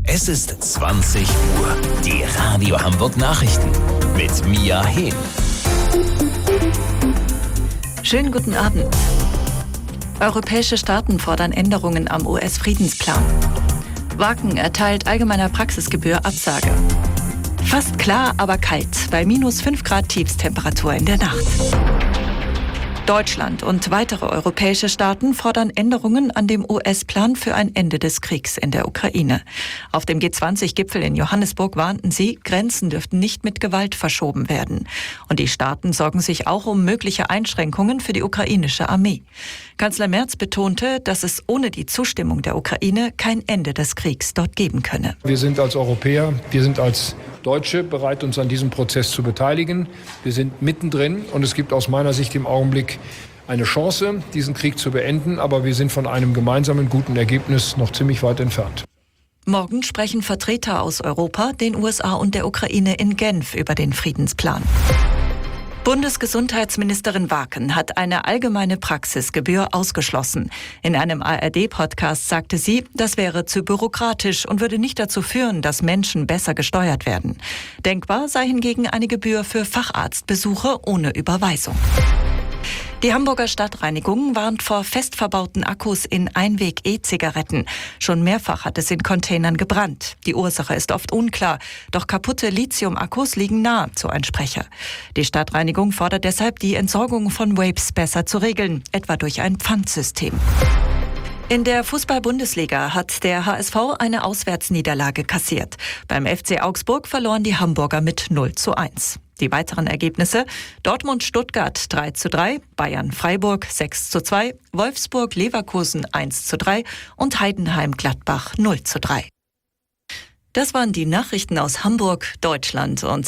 Es ist 20 Uhr. Die Radio Hamburg Nachrichten mit Mia Hehn. Schönen guten Abend. Europäische Staaten fordern Änderungen am US-Friedensplan. Wacken erteilt allgemeiner Praxisgebühr Absage. Fast klar, aber kalt, bei minus 5 Grad Tiefstemperatur in der Nacht. Deutschland und weitere europäische Staaten fordern Änderungen an dem US-Plan für ein Ende des Kriegs in der Ukraine. Auf dem G20-Gipfel in Johannesburg warnten sie, Grenzen dürften nicht mit Gewalt verschoben werden. Und die Staaten sorgen sich auch um mögliche Einschränkungen für die ukrainische Armee. Kanzler Merz betonte, dass es ohne die Zustimmung der Ukraine kein Ende des Kriegs dort geben könne. Wir sind als Europäer, wir sind als Deutsche bereit, uns an diesem Prozess zu beteiligen. Wir sind mittendrin und es gibt aus meiner Sicht im Augenblick eine Chance, diesen Krieg zu beenden. Aber wir sind von einem gemeinsamen guten Ergebnis noch ziemlich weit entfernt. Morgen sprechen Vertreter aus Europa, den USA und der Ukraine in Genf über den Friedensplan. Bundesgesundheitsministerin Wacken hat eine allgemeine Praxisgebühr ausgeschlossen. In einem ARD-Podcast sagte sie, das wäre zu bürokratisch und würde nicht dazu führen, dass Menschen besser gesteuert werden. Denkbar sei hingegen eine Gebühr für Facharztbesuche ohne Überweisung. Die Hamburger Stadtreinigung warnt vor fest verbauten Akkus in Einweg-E-Zigaretten. Schon mehrfach hat es in Containern gebrannt. Die Ursache ist oft unklar, doch kaputte Lithium-Akkus liegen nahe, so ein Sprecher. Die Stadtreinigung fordert deshalb, die Entsorgung von Vapes besser zu regeln, etwa durch ein Pfandsystem. In der Fußball-Bundesliga hat der HSV eine Auswärtsniederlage kassiert. Beim FC Augsburg verloren die Hamburger mit 0:1. Die weiteren Ergebnisse: Dortmund-Stuttgart 3:3, Bayern-Freiburg 6:2, Wolfsburg-Leverkusen 1:3 und Heidenheim-Gladbach 0:3. Das waren die Nachrichten aus Hamburg, Deutschland und